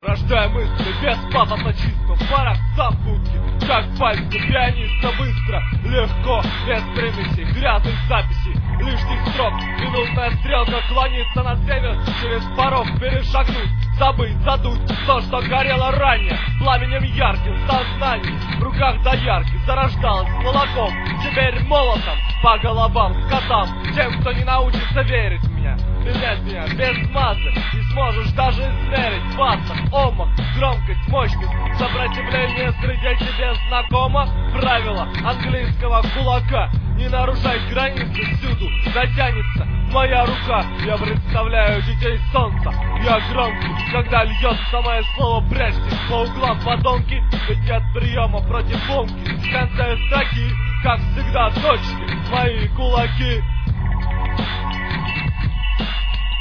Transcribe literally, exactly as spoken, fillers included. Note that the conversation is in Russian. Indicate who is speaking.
Speaker 1: Рождая мысли без пафоса, чисто в парах запутки, как пальцы пианиста, быстро, легко, без примесей, грязных записей, лишних строк. Минутная стрелка клонится на север, через порог перешагнуть, забыть, задуть то, что горело ранее, пламенем ярким в сознании, в руках доярки зарождалось молоком, теперь молотом по головам, скотам, тем, кто не научится верить в меня. Принять меня без массы, не сможешь даже измерить пассах, омах, громкость, мощность, сопротивление среди тебе знакомо. Правило английского кулака: не нарушай границы, всюду дотянется моя рука. Я представляю детей солнца, я громкий, когда льется мое слово, прячьтесь по углам, подонки, ведь нет приема против ломки. В конце строки, как всегда, точки, мои кулаки.